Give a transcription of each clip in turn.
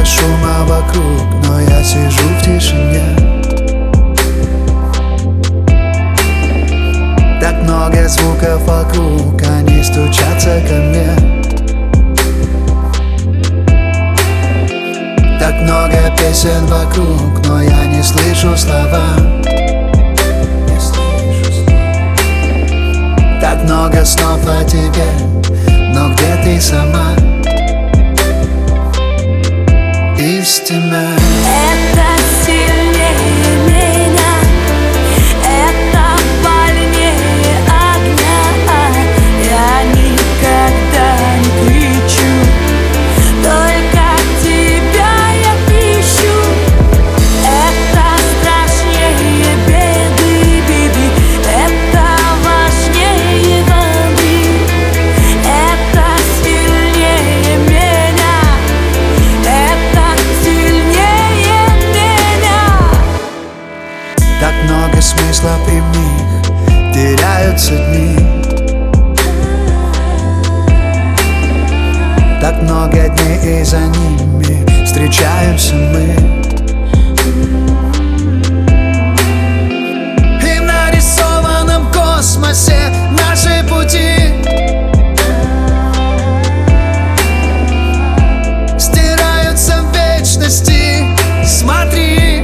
шума вокруг, но я сижу в тишине. Так много звуков вокруг, они стучатся ко мне. Так много песен вокруг, но я не слышу слова. Так много снов о тебе, но где ты сама? Истина. Это сильнее меня, это больнее огня. Я никогда не кричу, только тебя я ищу. Это страшнее беды, биби, это важнее воды. Это сильнее меня, это сильнее меня. Так много смысла и в них теряются дни. Так много дней, и за ними встречаемся мы. И в нарисованном космосе наши пути стираются в вечности. Смотри,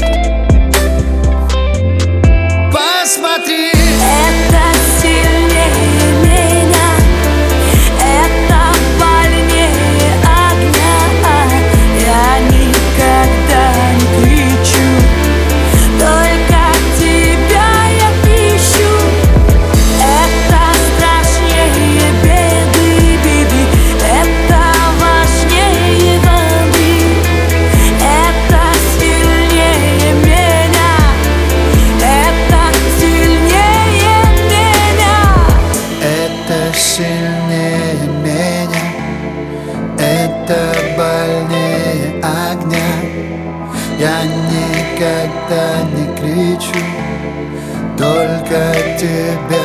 посмотри. Это сильнее меня, это больнее огня. Я никогда не кричу, только тебя я ищу. Это страшнее беды, биби, это важнее воды. Это сильнее меня, это сильнее меня. Это сильнее меня, это больнее огня. Я никогда не кричу, только тебя